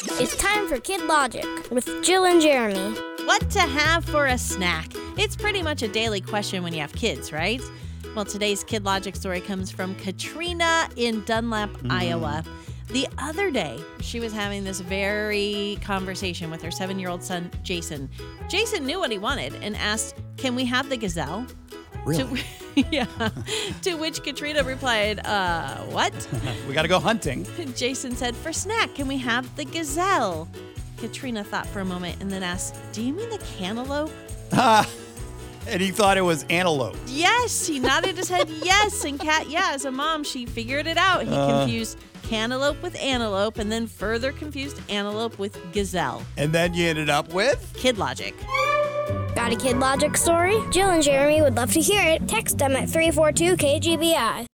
It's time for Kid Logic with Jill and Jeremy. What to have for a snack? It's pretty much a daily question when you have kids, right? Well, today's Kid Logic story comes from Katrina in Dunlap, Iowa. The other day, she was having this very conversation with her 7-year-old son, Jason. Jason knew what he wanted and asked, "Can we have the gazelle?" Really? To which Katrina replied, what? We got to go hunting. Jason said, "For snack, can we have the gazelle?" Katrina thought for a moment and then asked, "Do you mean the cantaloupe?" And he thought it was antelope. Yes, he nodded his head yes. And Kat, as a mom, she figured it out. He confused cantaloupe with antelope and then further confused antelope with gazelle. And then you ended up with? Kid Logic. Got a Kid Logic story? Jill and Jeremy would love to hear it. Text them at 342-KGBI.